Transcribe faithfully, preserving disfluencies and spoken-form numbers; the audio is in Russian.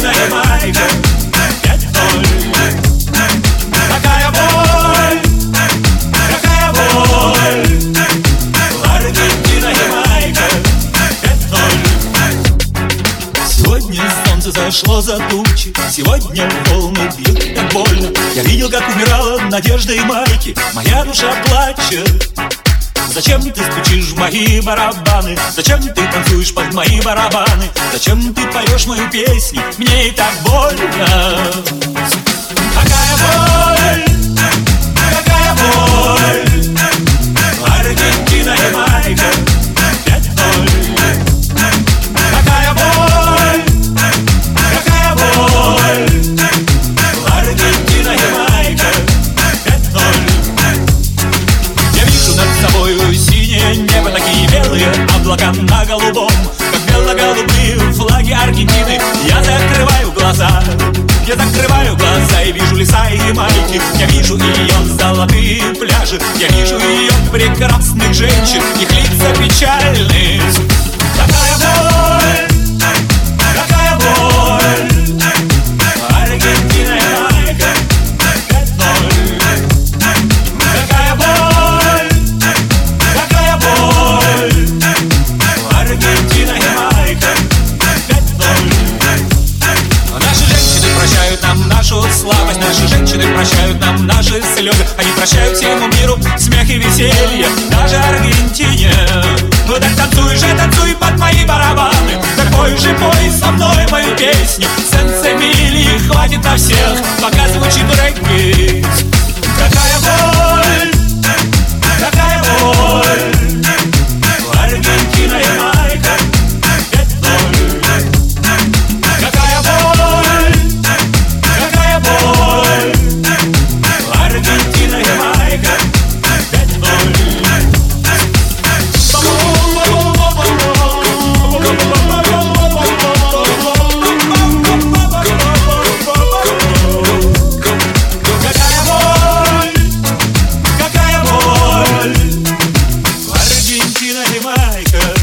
Аргентина, Ямайка, пять ноль. Какая боль, какая боль. Аргентина, Ямайка, пять ноль. Сегодня солнце зашло за тучи, сегодня волны бьют так больно. Я видел, как умирала надежда и майки, моя душа плачет. Зачем ты стучишь в мои барабаны? Зачем ты танцуешь под мои барабаны? Зачем ты поешь мою песню? Мне и так больно. Какая боль, какая боль. Аргентина, Ямайка, пять ноль. Какая боль, какая боль. Аргентина, Ямайка, пять ноль. Я вижу над собою синее небо, такие белые облака на голубом, как бело-голубые флаги Аргентины. Я закрываю глаза, я закрываю глаза и вижу леса и Ямайки. Я вижу ее золотые пляжи, я вижу ее прекрасных женщин, их лица печальны. Какая боль, какая боль. Аргентина, Ямайка, пять ноль. Какая боль, какая боль. Аргентина, Ямайка, пять ноль. Наши женщины прощают нам нашу слабость, наши женщины прощают нам наши слезы. Они прощают всему миру смех и веселье, даже Аргентине. Ну так танцуй же, танцуй под мои барабаны, так пой же, пой со мной мою песню. Сенсемили хватит на всех, пока звучит регги. Какая боль, какая боль. Аргентина, Ямайка, пять ноль. Какая боль, какая боль. Аргентина, Ямайка, пять ноль. Какая боль, какая боль. Аргентина, Ямайка.